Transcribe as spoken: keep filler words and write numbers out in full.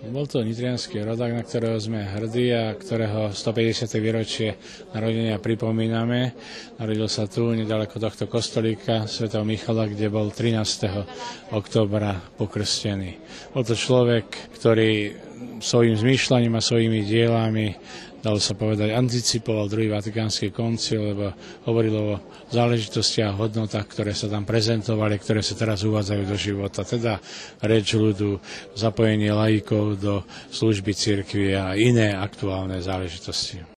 Bol to nitriansky rodák, na ktorého sme hrdí a ktorého stopäťdesiate výročie narodenia pripomíname. Narodil sa tu, nedaleko tohto kostolíka svätého Michala, kde bol trinásteho októbra pokrstený. Bol to človek, ktorý svojím zmýšľaním a svojimi dielami, dalo sa povedať, anticipoval druhý vatikánsky koncil, lebo hovoril o záležitostiach a hodnotách, ktoré sa tam prezentovali, ktoré sa teraz uvádzajú do života. Teda reč ľudu, zapojenie laikov do služby cirkvi a iné aktuálne záležitosti.